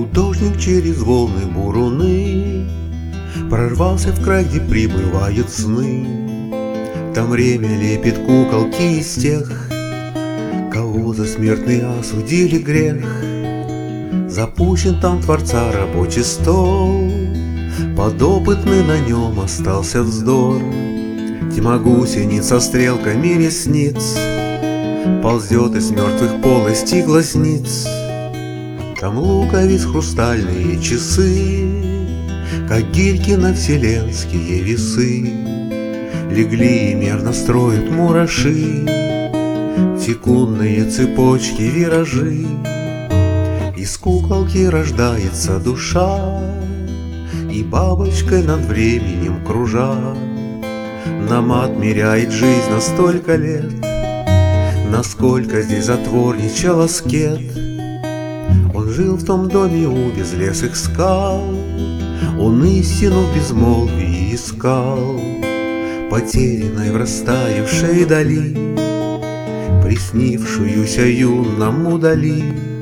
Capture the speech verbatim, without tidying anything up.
Художник через волны буруны прорвался в край, где прибывают сны. Там время лепит куколки из тех, кого за смертный осудили грех. Запущен там Творца рабочий стол, подопытный на нем остался вздор. Тьма гусениц со стрелками ресниц ползет из мертвых полостей глазниц. Там луковиц хрустальные часы, как гирьки на вселенские весы, легли и мерно строят мураши, секундные цепочки, виражи. Из куколки рождается душа, и бабочкой над временем кружа нам отмеряет жизнь на столько лет, насколько здесь затворничал аскет. Он жил в том доме у безлесых скал, он истину в безмолвии искал, потерянной в растаявшей дали, приснившуюся юному дали.